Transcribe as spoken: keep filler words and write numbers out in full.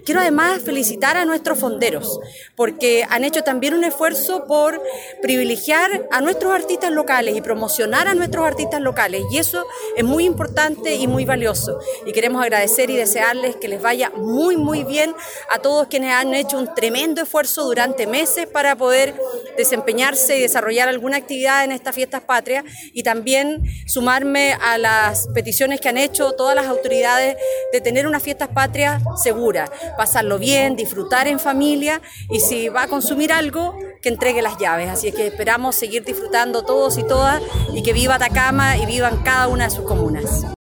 quiero además felicitar a nuestros fonderos, porque han hecho también un esfuerzo por privilegiar a nuestros artistas locales y promocionar a nuestros artistas locales, y eso es muy importante y muy valioso. Y queremos agradecer y desearles que les vaya muy, muy bien a todos quienes han hecho un tremendo esfuerzo durante meses para poder desempeñarse y desarrollar alguna actividad en estas fiestas patrias, y también sumarme a las peticiones que han hecho todas las autoridades de tener unas fiestas patrias seguras, pasarlo bien, disfrutar en familia, y si va a consumir algo, que entregue las llaves. Así es que esperamos seguir disfrutando todos y todas, y que viva Atacama y vivan cada una de sus comunas.